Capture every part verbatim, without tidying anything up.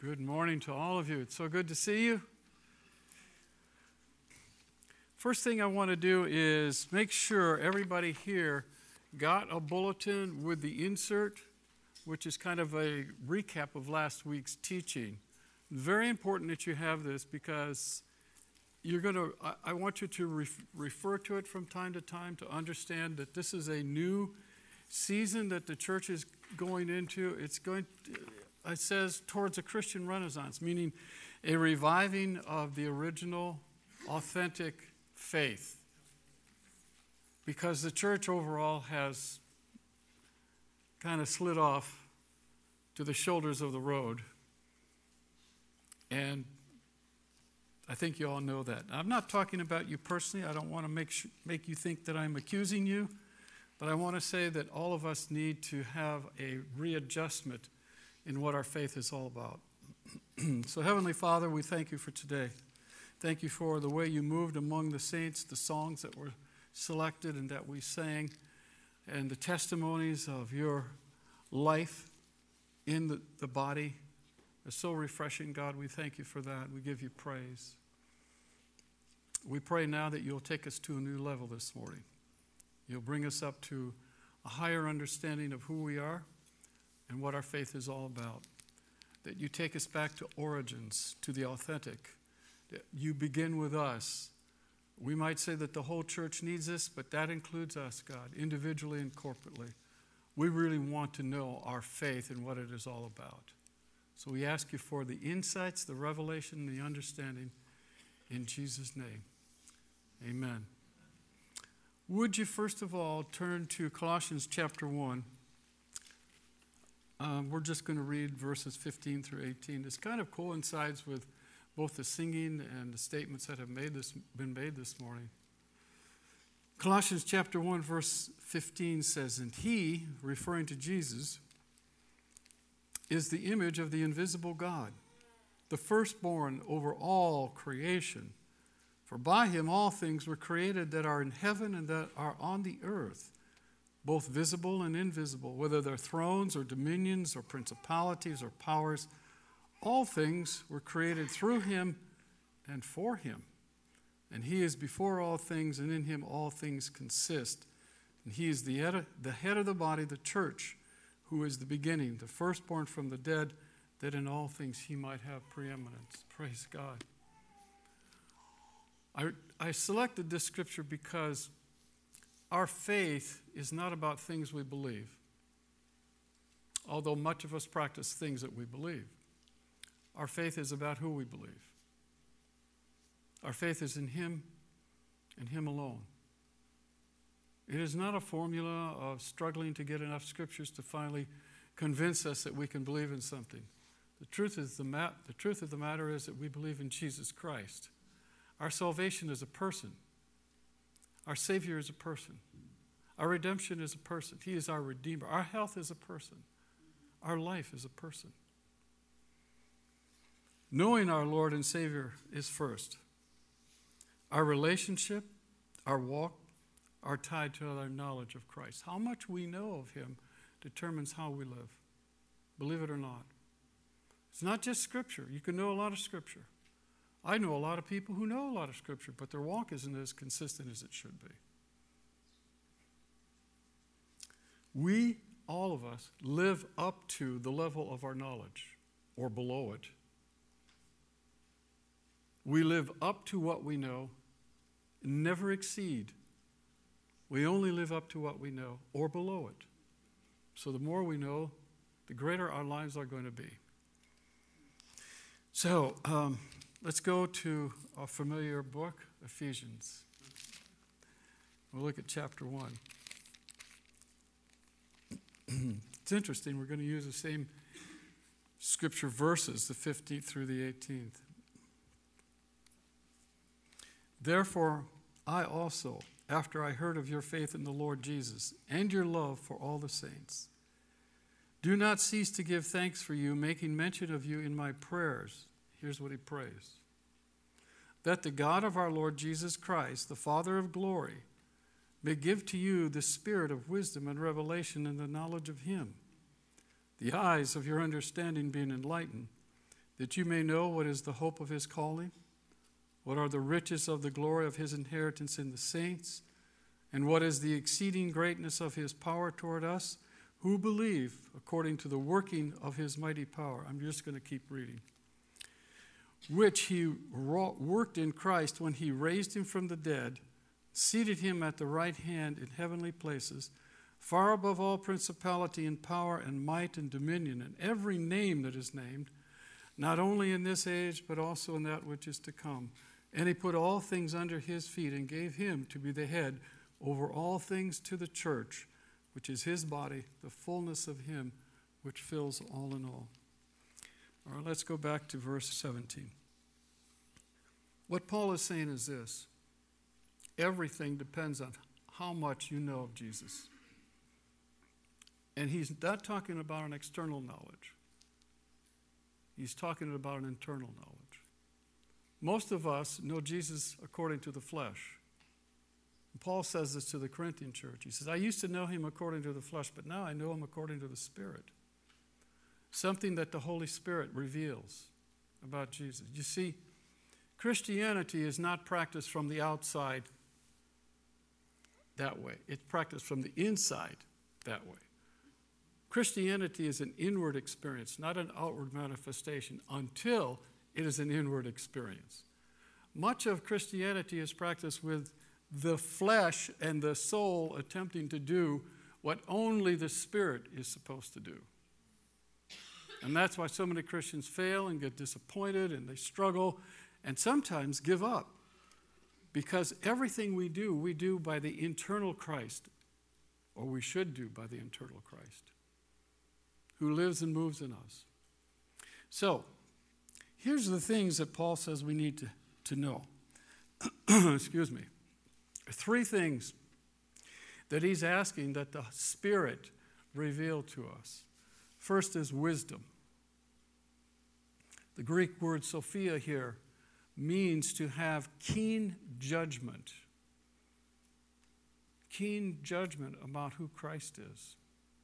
Good morning to all of you. It's so good to see you. First thing I want to do is make sure everybody here got a bulletin with the insert, which is kind of a recap of last week's teaching. Very important that you have this because you're going to, I, I want you to ref, refer to it from time to time to understand that this is a new season that the church is going into. It's going to, it says towards a Christian renaissance, meaning a reviving of the original, authentic faith. Because the church overall has kind of slid off to the shoulders of the road. And I think you all know that. I'm not talking about you personally. I don't want to make sh- make you think that I'm accusing you. But I want to say that all of us need to have a readjustment in what our faith is all about. So Heavenly Father, we thank you for today. Thank you for the way you moved among the saints, the songs that were selected and that we sang, and the testimonies of your life in the, the body. It's so refreshing, God. We thank you for that. We give you praise. We pray now that you'll take us to a new level this morning. You'll bring us up to a higher understanding of who we are and what our faith is all about. That you take us back to origins, to the authentic. That you begin with us. We might say that the whole church needs this, but that includes us, God, individually and corporately. We really want to know our faith and what it is all about. So we ask you for the insights, the revelation, the understanding in Jesus' name. Amen. Would you first of all turn to Colossians chapter one? Um, we're just going to read verses fifteen through eighteen. This kind of coincides with both the singing and the statements that have made this, been made this morning. Colossians chapter one, verse fifteen says, "And he," referring to Jesus, "is the image of the invisible God, the firstborn over all creation. For by him all things were created that are in heaven and that are on the earth, both visible and invisible, whether they're thrones or dominions or principalities or powers. All things were created through him and for him. And he is before all things, and in him all things consist. And he is the head of the, head of the body, the church, who is the beginning, the firstborn from the dead, that in all things he might have preeminence." Praise God. I, I selected this scripture because our faith is not about things we believe, although much of us practice things that we believe. Our faith is about who we believe. Our faith is in him and him alone. It is not a formula of struggling to get enough scriptures to finally convince us that we can believe in something. The truth is the, ma- the truth of the matter is that we believe in Jesus Christ. Our salvation is a person. Our Savior is a person. Our redemption is a person. He is our Redeemer. Our health is a person. Our life is a person. Knowing our Lord and Savior is first. Our relationship, our walk, are tied to our knowledge of Christ. How much we know of him determines how we live. Believe it or not. It's not just Scripture. You can know a lot of Scripture. I know a lot of people who know a lot of Scripture, but their walk isn't as consistent as it should be. We, all of us, live up to the level of our knowledge, or below it. We live up to what we know, never exceed. We only live up to what we know, or below it. So the more we know, the greater our lives are going to be. So, um, let's go to a familiar book, Ephesians. We'll look at chapter one. It's interesting, we're going to use the same scripture verses, the fifteenth through the eighteenth. "Therefore, I also, after I heard of your faith in the Lord Jesus and your love for all the saints, do not cease to give thanks for you, making mention of you in my prayers." Here's what he prays. "That the God of our Lord Jesus Christ, the Father of glory, may give to you the spirit of wisdom and revelation in the knowledge of him, the eyes of your understanding being enlightened, that you may know what is the hope of his calling, what are the riches of the glory of his inheritance in the saints, and what is the exceeding greatness of his power toward us, who believe according to the working of his mighty power. I'm just going to keep reading. Which he wrought, worked in Christ when he raised him from the dead, seated him at the right hand in heavenly places, far above all principality and power and might and dominion, and every name that is named, not only in this age, but also in that which is to come. And he put all things under his feet and gave him to be the head over all things to the church, which is his body, the fullness of him which fills all in all. All right, let's go back to verse seventeen. What Paul is saying is this: everything depends on how much you know of Jesus. And he's not talking about an external knowledge. He's talking about an internal knowledge. Most of us know Jesus according to the flesh. And Paul says this to the Corinthian church. He says, I used to know him according to the flesh, but now I know him according to the Spirit. Something that the Holy Spirit reveals about Jesus. You see, Christianity is not practiced from the outside that way. It's practiced from the inside that way. Christianity is an inward experience, not an outward manifestation, until it is an inward experience. Much of Christianity is practiced with the flesh and the soul attempting to do what only the Spirit is supposed to do. And that's why so many Christians fail and get disappointed and they struggle and sometimes give up. Because everything we do, we do by the internal Christ, or we should do by the internal Christ, who lives and moves in us. So, here's the things that Paul says we need to, to know. Excuse me. Three things that he's asking that the Spirit reveal to us. First is wisdom. The Greek word Sophia here means to have keen judgment. Keen judgment about who Christ is.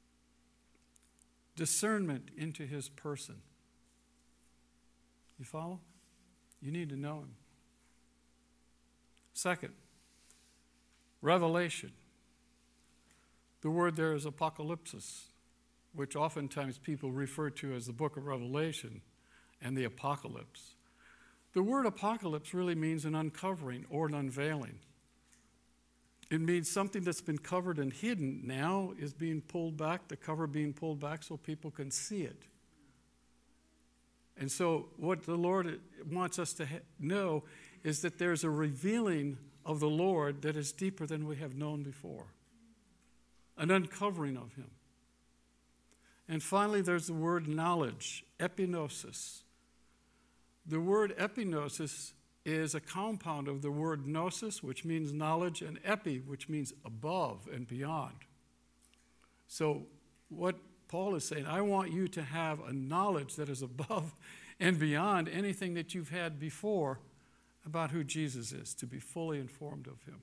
Discernment into his person. You follow? You need to know him. Second, revelation. The word there is apocalypsis, which oftentimes people refer to as the book of Revelation and the apocalypse. The word apocalypse really means an uncovering or an unveiling. It means something that's been covered and hidden now is being pulled back, the cover being pulled back so people can see it. And so what the Lord wants us to ha- know is that there's a revealing of the Lord that is deeper than we have known before. An uncovering of him. And finally, there's the word knowledge, epignosis. The word epignosis is a compound of the word gnosis, which means knowledge, and epi, which means above and beyond. So what Paul is saying, I want you to have a knowledge that is above and beyond anything that you've had before about who Jesus is, to be fully informed of him.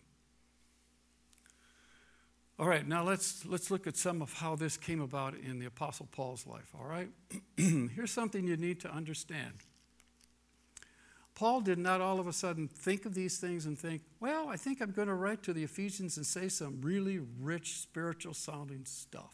All right, now let's let's look at some of how this came about in the Apostle Paul's life, all right? Here's something you need to understand. Paul did not all of a sudden think of these things and think, well, I think I'm going to write to the Ephesians and say some really rich, spiritual-sounding stuff.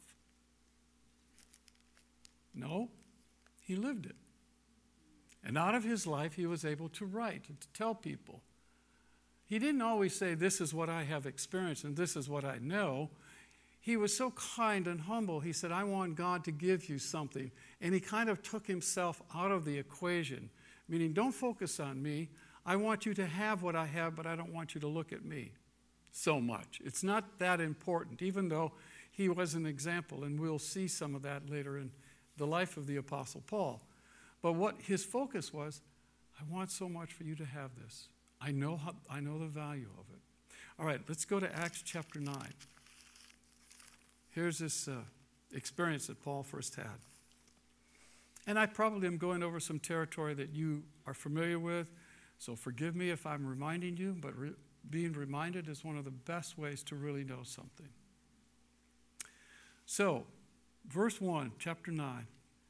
No, he lived it. And out of his life, he was able to write and to tell people. He didn't always say, this is what I have experienced and this is what I know. He was so kind and humble. He said, I want God to give you something. And he kind of took himself out of the equation, meaning don't focus on me. I want you to have what I have, but I don't want you to look at me so much. It's not that important, even though he was an example, and we'll see some of that later in the life of the Apostle Paul. But what his focus was, I want so much for you to have this. I know how, I know the value of it. All right, let's go to Acts chapter nine. Here's this uh, experience that Paul first had. And I probably am going over some territory that you are familiar with, so forgive me if I'm reminding you, but re- being reminded is one of the best ways to really know something. So, verse one, chapter nine.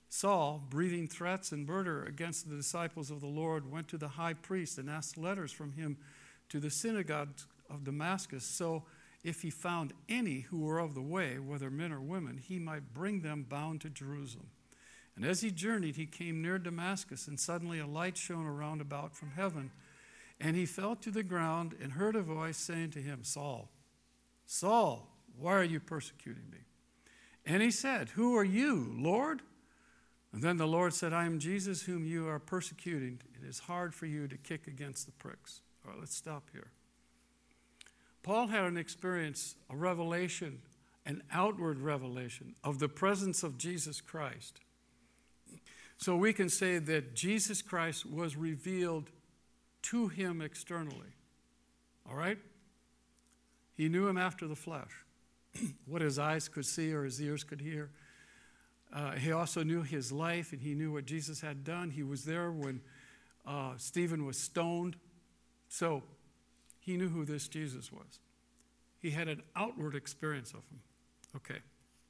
Saul, breathing threats and murder against the disciples of the Lord, went to the high priest and asked letters from him to the synagogues of Damascus, so if he found any who were of the way, whether men or women, he might bring them bound to Jerusalem. And as he journeyed, he came near Damascus, and suddenly a light shone around about from heaven. And he fell to the ground and heard a voice saying to him, Saul, Saul, why are you persecuting me? And he said, Who are you, Lord? And then the Lord said, I am Jesus whom you are persecuting. It is hard for you to kick against the pricks. All right, let's stop here. Paul had an experience, a revelation, an outward revelation of the presence of Jesus Christ. So we can say that Jesus Christ was revealed to him externally. All right? He knew him after the flesh. What his eyes could see or his ears could hear. Uh, he also knew his life, and he knew what Jesus had done. He was there when uh, Stephen was stoned. So he knew who this Jesus was. He had an outward experience of him. Okay.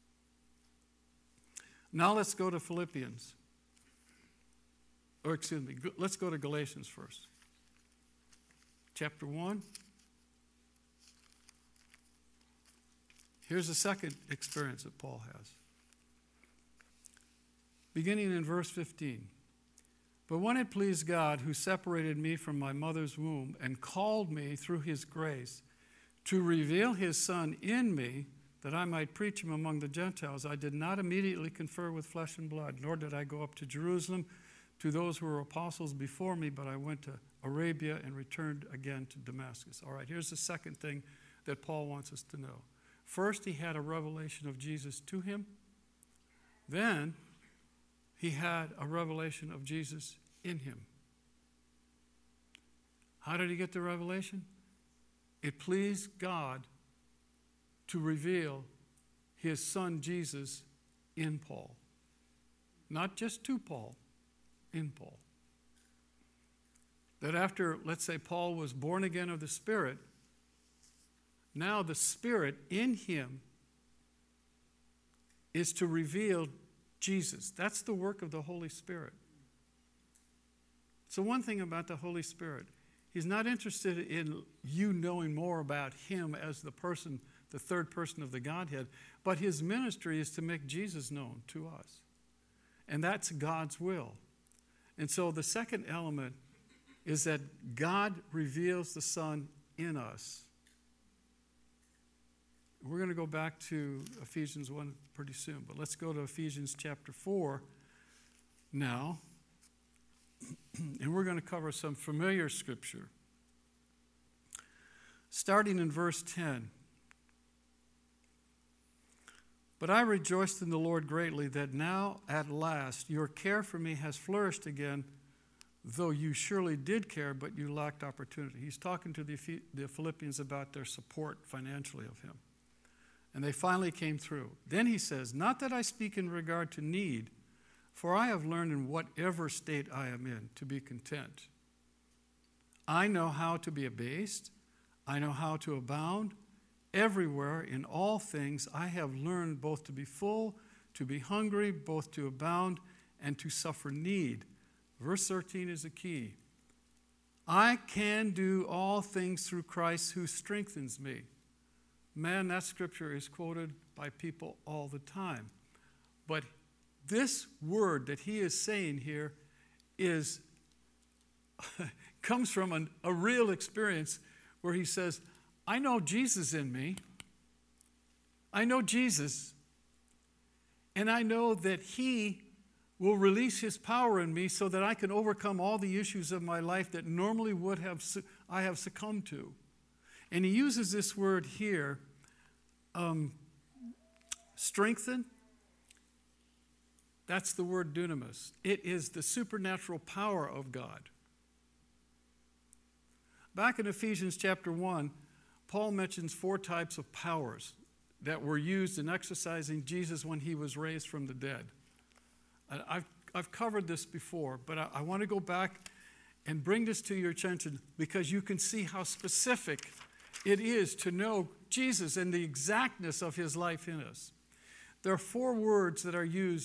Now let's go to Philippians. Or excuse me, let's go to Galatians first. Chapter one. Here's the second experience that Paul has. Beginning in verse fifteen. But when it pleased God, who separated me from my mother's womb and called me through his grace to reveal his Son in me, that I might preach him among the Gentiles, I did not immediately confer with flesh and blood, nor did I go up to Jerusalem to those who were apostles before me, but I went to Arabia and returned again to Damascus. All right, here's the second thing that Paul wants us to know. First, he had a revelation of Jesus to him. Then, he had a revelation of Jesus in him. How did he get the revelation? It pleased God to reveal his Son Jesus in Paul. Not just to Paul, in Paul. That after, let's say, Paul was born again of the Spirit, now the Spirit in him is to reveal Jesus. That's the work of the Holy Spirit. So one thing about the Holy Spirit, he's not interested in you knowing more about him as the person, the third person of the Godhead, but his ministry is to make Jesus known to us. And that's God's will. And so the second element is that God reveals the Son in us. We're going to go back to Ephesians one pretty soon, but let's go to Ephesians chapter four now. And we're going to cover some familiar scripture. Starting in verse ten. But I rejoiced in the Lord greatly that now at last your care for me has flourished again, though you surely did care, but you lacked opportunity. He's talking to the, the Philippians about their support financially of him. And they finally came through. Then he says, not that I speak in regard to need, for I have learned in whatever state I am in to be content. I know how to be abased. I know how to abound. Everywhere, in all things, I have learned both to be full, to be hungry, both to abound, and to suffer need. Verse thirteen is the key. I can do all things through Christ who strengthens me. Man, that scripture is quoted by people all the time. But this word that he is saying here is comes from an, a real experience where he says, I know Jesus in me. I know Jesus. And I know that he will release his power in me so that I can overcome all the issues of my life that normally would have I have succumbed to. And he uses this word here, um, strengthen. That's the word dunamis. It is the supernatural power of God. Back in Ephesians chapter one, Paul mentions four types of powers that were used in exercising Jesus when he was raised from the dead. I've, I've covered this before, but I, I want to go back and bring this to your attention because you can see how specific it is to know Jesus and the exactness of his life in us. There are four words that are used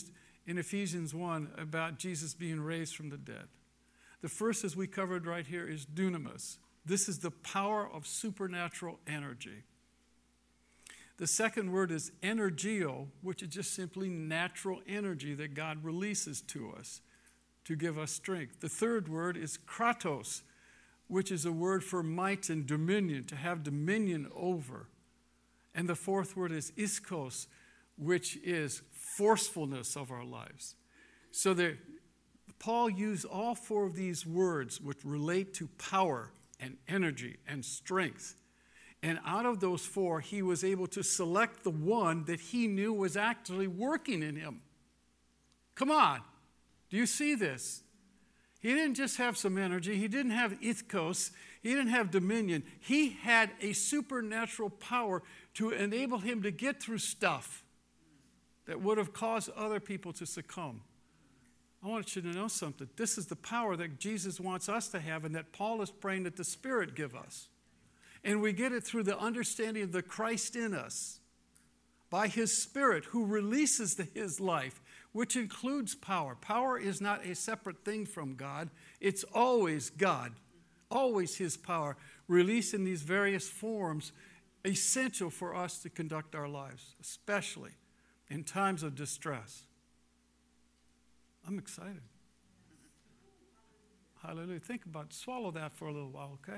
in Ephesians one about Jesus being raised from the dead. The first, as we covered right here, is dunamis. This is the power of supernatural energy. The second word is energio, which is just simply natural energy that God releases to us to give us strength. The third word is kratos, which is a word for might and dominion, to have dominion over. And the fourth word is iskos, which is forcefulness of our lives. So there, Paul used all four of these words which relate to power and energy and strength. And out of those four, he was able to select the one that he knew was actually working in him. Come on. Do you see this? He didn't just have some energy. He didn't have iskos. He didn't have dominion. He had a supernatural power to enable him to get through stuff that would have caused other people to succumb. I want you to know something. This is the power that Jesus wants us to have and that Paul is praying that the Spirit give us. And we get it through the understanding of the Christ in us by his Spirit who releases the, his life, which includes power. Power is not a separate thing from God. It's always God, always his power, released in these various forms, essential for us to conduct our lives, especially in times of distress. I'm excited. Hallelujah. Think about it. Swallow that for a little while, okay?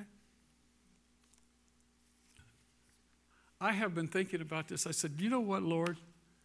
I have been thinking about this. I said, you know what, Lord?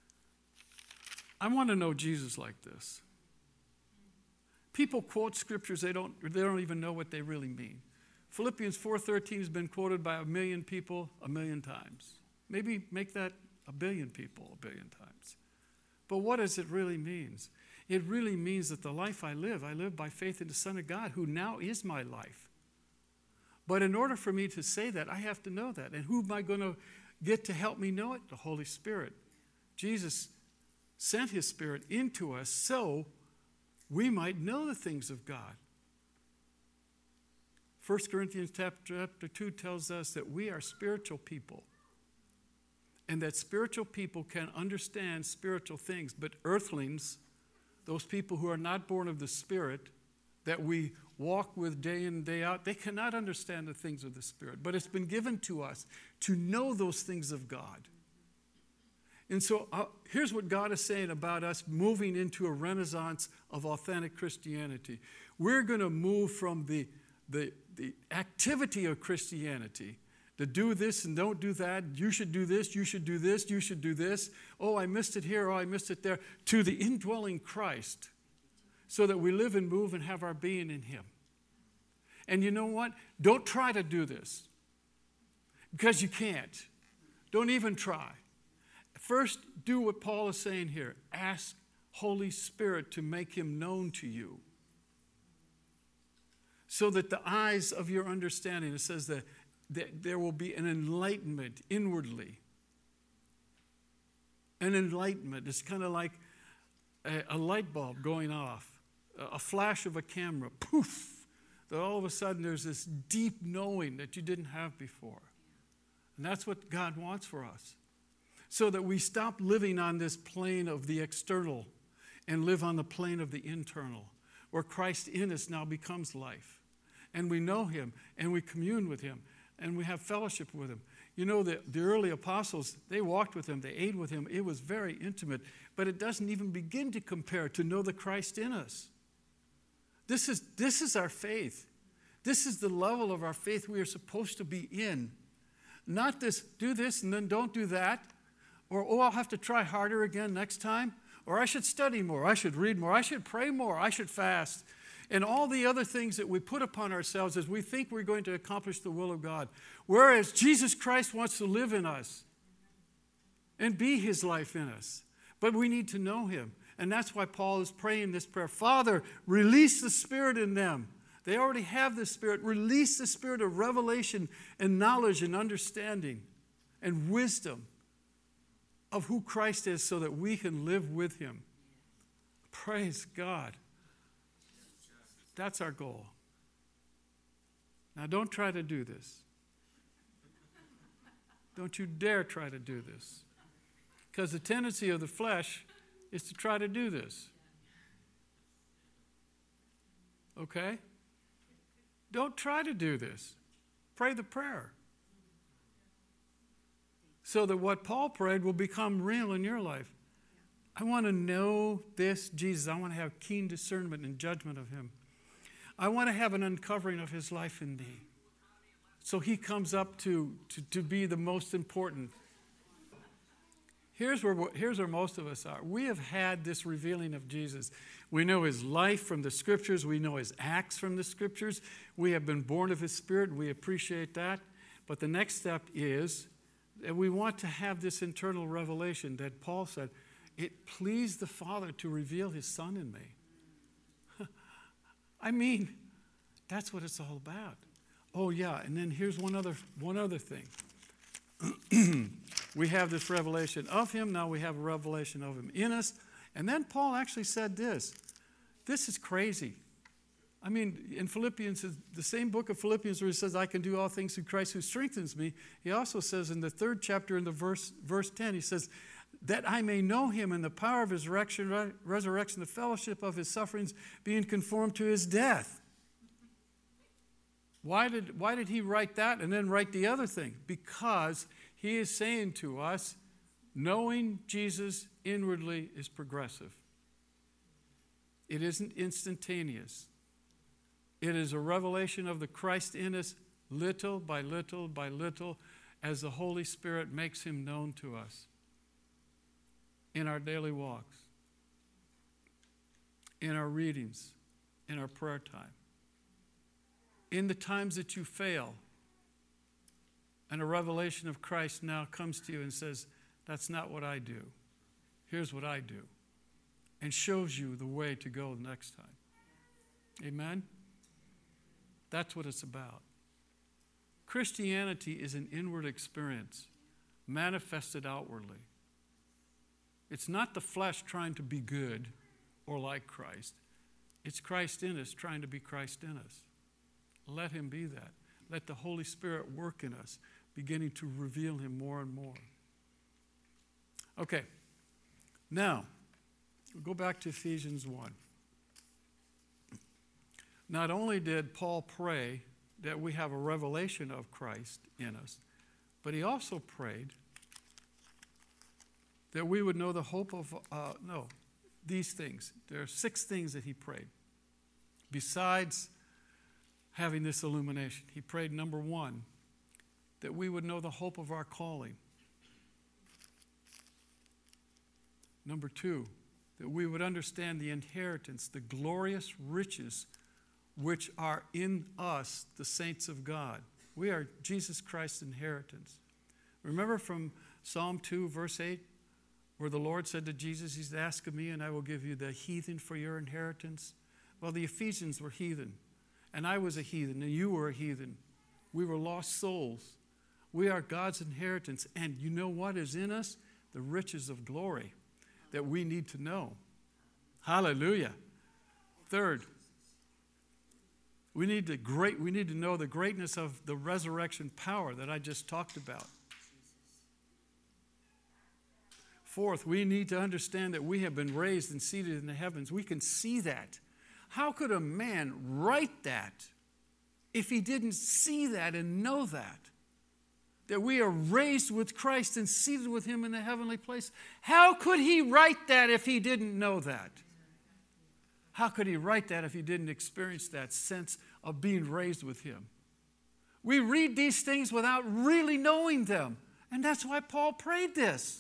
I want to know Jesus like this. People quote scriptures, they don't, they don't even know what they really mean. Philippians four thirteen has been quoted by a million people a million times. Maybe make that a billion people a billion times. But what does it really mean? It really means that the life I live, I live by faith in the Son of God, who now is my life. But in order for me to say that, I have to know that. And who am I going to get to help me know it? The Holy Spirit. Jesus sent his Spirit into us so we might know the things of God. First Corinthians chapter two tells us that we are spiritual people. And that spiritual people can understand spiritual things. But earthlings, those people who are not born of the Spirit, that we walk with day in and day out, they cannot understand the things of the Spirit. But it's been given to us to know those things of God. And so uh, here's what God is saying about us moving into a renaissance of authentic Christianity. We're going to move from the, the, the activity of Christianity, to do this and don't do that, you should do this, you should do this, you should do this, oh, I missed it here, oh, I missed it there, to the indwelling Christ, so that we live and move and have our being in him. And you know what? Don't try to do this, because you can't. Don't even try. First, do what Paul is saying here. Ask Holy Spirit to make him known to you, so that the eyes of your understanding, it says that, that there will be an enlightenment inwardly. An enlightenment is kind of like a, a light bulb going off, a, a flash of a camera, poof, that all of a sudden there's this deep knowing that you didn't have before. And that's what God wants for us. So that we stop living on this plane of the external and live on the plane of the internal, where Christ in us now becomes life. And we know him, and we commune with him, and we have fellowship with him. You know, the, the early apostles, they walked with him, they ate with him. It was very intimate, but it doesn't even begin to compare to know the Christ in us. This is, this is our faith. This is the level of our faith we are supposed to be in. Not this, do this and then don't do that. Or, oh, I'll have to try harder again next time. Or I should study more. I should read more. I should pray more. I should fast. And all the other things that we put upon ourselves as we think we're going to accomplish the will of God. Whereas Jesus Christ wants to live in us and be his life in us. But we need to know him. And that's why Paul is praying this prayer. Father, release the Spirit in them. They already have the Spirit. Release the Spirit of revelation and knowledge and understanding and wisdom of who Christ is, so that we can live with him. Praise God. That's our goal. Now, don't try to do this. Don't you dare try to do this. Because the tendency of the flesh is to try to do this. Okay? Don't try to do this. Pray the prayer. So that what Paul prayed will become real in your life. I want to know this Jesus. I want to have keen discernment and judgment of him. I want to have an uncovering of his life in me. So he comes up to, to, to be the most important. Here's where, here's where most of us are. We have had this revealing of Jesus. We know his life from the Scriptures. We know his acts from the Scriptures. We have been born of his Spirit. We appreciate that. But the next step is that we want to have this internal revelation that Paul said, it pleased the Father to reveal his Son in me. I mean, that's what it's all about. Oh, yeah, and then here's one other, one other thing. We have this revelation of him. Now we have a revelation of him in us. And then Paul actually said this. This is crazy. I mean, in Philippians, the same book of Philippians where he says, I can do all things through Christ who strengthens me. He also says in the third chapter in the verse, verse ten, he says, that I may know him in the power of his resurrection, resurrection, the fellowship of his sufferings, being conformed to his death. Why did, why did he write that and then write the other thing? Because he is saying to us, knowing Jesus inwardly is progressive. It isn't instantaneous. It is a revelation of the Christ in us, little by little by little, as the Holy Spirit makes him known to us in our daily walks, in our readings, in our prayer time. In the times that you fail, and a revelation of Christ now comes to you and says, that's not what I do. Here's what I do. And shows you the way to go next time. Amen? That's what it's about. Christianity is an inward experience, manifested outwardly. It's not the flesh trying to be good or like Christ. It's Christ in us trying to be Christ in us. Let him be that. Let the Holy Spirit work in us, beginning to reveal him more and more. Okay, now, we'll go back to Ephesians one. Not only did Paul pray that we have a revelation of Christ in us, but he also prayed that we would know the hope of, uh, no, these things. There are six things that he prayed. Besides having this illumination, he prayed, number one, that we would know the hope of our calling. Number two, that we would understand the inheritance, the glorious riches which are in us, the saints of God. We are Jesus Christ's inheritance. Remember from Psalm two, verse eight, where the Lord said to Jesus, he's asked of me, and I will give you the heathen for your inheritance. Well, the Ephesians were heathen, and I was a heathen, and you were a heathen. We were lost souls. We are God's inheritance, and you know what is in us? The riches of glory that we need to know. Hallelujah. Third, we need to great we need to know the greatness of the resurrection power that I just talked about. Fourth, we need to understand that we have been raised and seated in the heavens. We can see that. How could a man write that if he didn't see that and know that? That we are raised with Christ and seated with him in the heavenly place. How could he write that if he didn't know that? How could he write that if he didn't experience that sense of being raised with him? We read these things without really knowing them. And that's why Paul prayed this.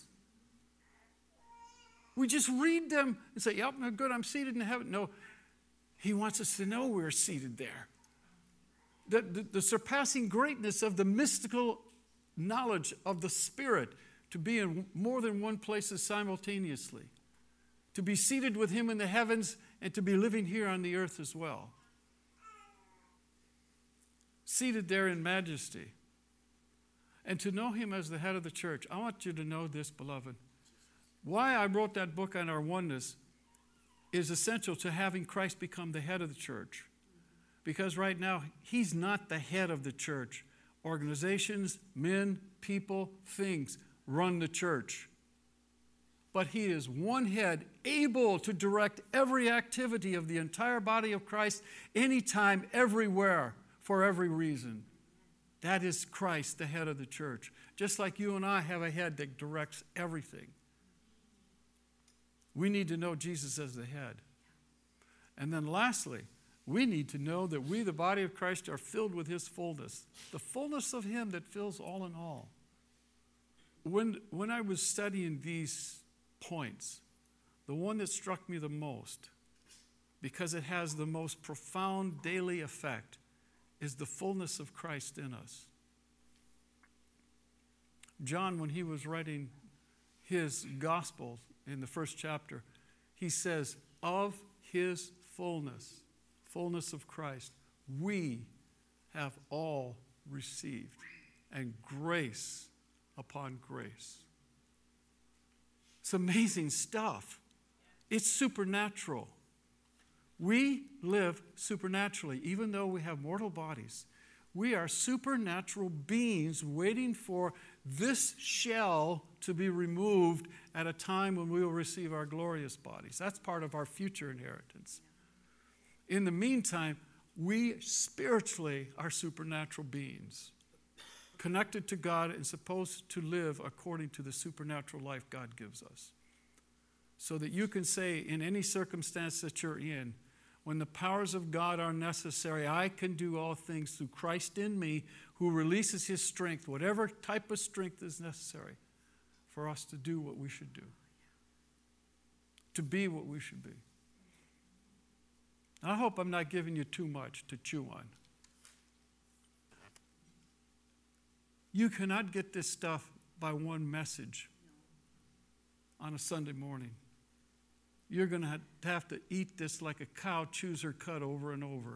We just read them and say, yep, good, I'm seated in heaven. No, he wants us to know we're seated there. The, the, the surpassing greatness of the mystical knowledge of the Spirit to be in more than one place simultaneously. To be seated with him in the heavens and to be living here on the earth as well. Seated there in majesty. And to know him as the head of the church. I want you to know this, beloved. Why I wrote that book on our oneness is essential to having Christ become the head of the church. Because right now, he's not the head of the church. Organizations, men, people, things run the church. but he is one head, able to direct every activity of the entire body of Christ, anytime, everywhere, for every reason. That is Christ, the head of the church. Just like you and I have a head that directs everything. We need to know Jesus as the head. And then lastly, we need to know that we, the body of Christ, are filled with his fullness. The fullness of him that fills all in all. When, when I was studying these points, the one that struck me the most, because it has the most profound daily effect, is the fullness of Christ in us. John, when he was writing his gospel in the first chapter, he says, of his fullness, fullness of Christ, we have all received, and grace upon grace. It's amazing stuff. It's supernatural. We live supernaturally, even though we have mortal bodies. We are supernatural beings waiting for this shell to be removed at a time when we will receive our glorious bodies. That's part of our future inheritance. In the meantime, we spiritually are supernatural beings, connected to God and supposed to live according to the supernatural life God gives us. So that you can say in any circumstance that you're in, when the powers of God are necessary, I can do all things through Christ in me, who releases his strength, whatever type of strength is necessary for us to do what we should do, to be what we should be. I hope I'm not giving you too much to chew on. You cannot get this stuff by one message on a Sunday morning. You're going to have to eat this like a cow chews her cud over and over.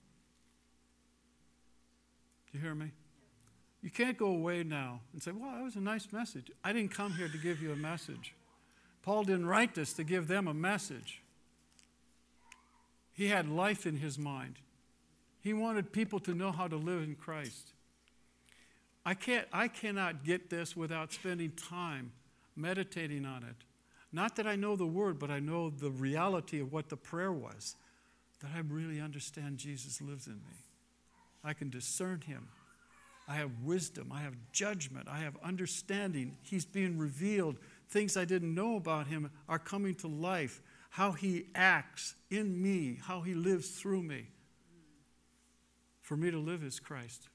Do you hear me? You can't go away now and say, well, that was a nice message. I didn't come here to give you a message. Paul didn't write this to give them a message. He had life in his mind. He wanted people to know how to live in Christ. I can't, I cannot get this without spending time meditating on it. Not that I know the word, but I know the reality of what the prayer was. That I really understand Jesus lives in me. I can discern him. I have wisdom. I have judgment. I have understanding. He's being revealed. Things I didn't know about him are coming to life. How he acts in me. How he lives through me. For me to live as Christ.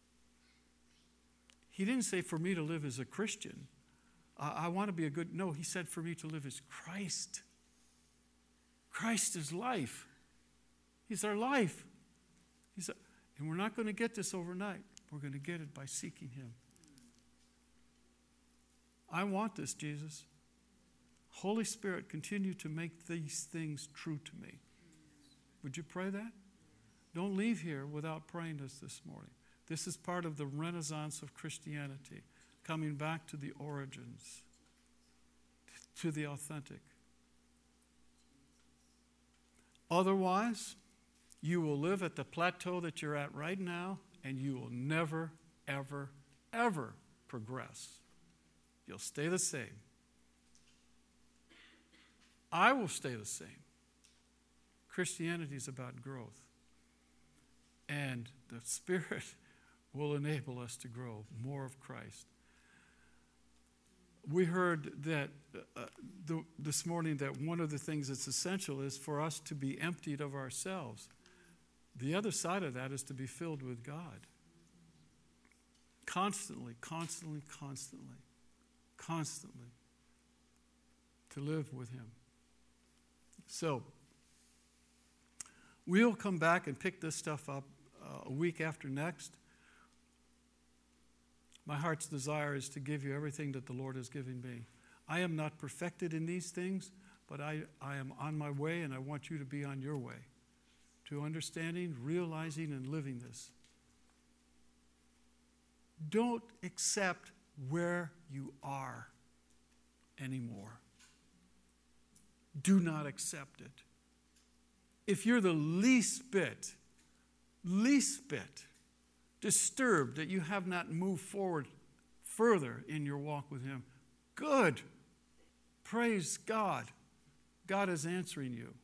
He didn't say for me to live as a Christian. I want to be a good, no, he said for me to live as Christ. Christ is life. He's our life. He's a, and we're not going to get this overnight. We're going to get it by seeking him. I want this, Jesus. Holy Spirit, continue to make these things true to me. Would you pray that? Don't leave here without praying this this morning. This is part of the renaissance of Christianity. Coming back to the origins, to the authentic. Otherwise, you will live at the plateau that you're at right now, and you will never, ever, ever progress. You'll stay the same. I will stay the same. Christianity is about growth. And the Spirit will enable us to grow more of Christ. We heard that uh, the, this morning that one of the things that's essential is for us to be emptied of ourselves. The other side of that is to be filled with God. Constantly, constantly, constantly, constantly. To live with him. So, we'll come back and pick this stuff up uh, a week after next. My heart's desire is to give you everything that the Lord has given me. I am not perfected in these things, but I, I am on my way, and I want you to be on your way to understanding, realizing, and living this. Don't accept where you are anymore. Do not accept it. If you're the least bit, least bit, disturbed that you have not moved forward further in your walk with him, good. Praise God. God is answering you.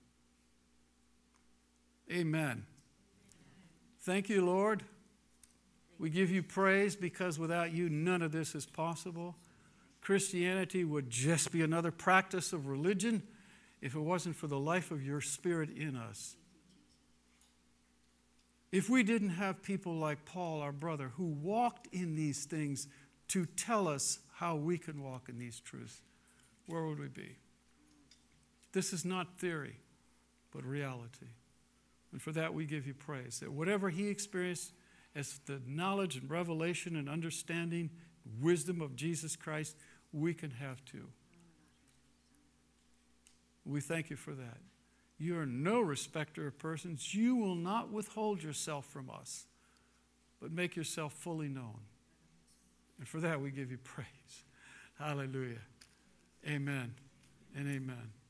Amen. Thank you, Lord. We give you praise because without you, none of this is possible. Christianity would just be another practice of religion if it wasn't for the life of your Spirit in us. If we didn't have people like Paul, our brother, who walked in these things to tell us how we can walk in these truths, where would we be? This is not theory, but reality. And for that we give you praise, that whatever he experienced as the knowledge and revelation and understanding, wisdom of Jesus Christ, we can have too. We thank you for that. You are no respecter of persons. You will not withhold yourself from us, but make yourself fully known. And for that we give you praise. Hallelujah. Amen and amen.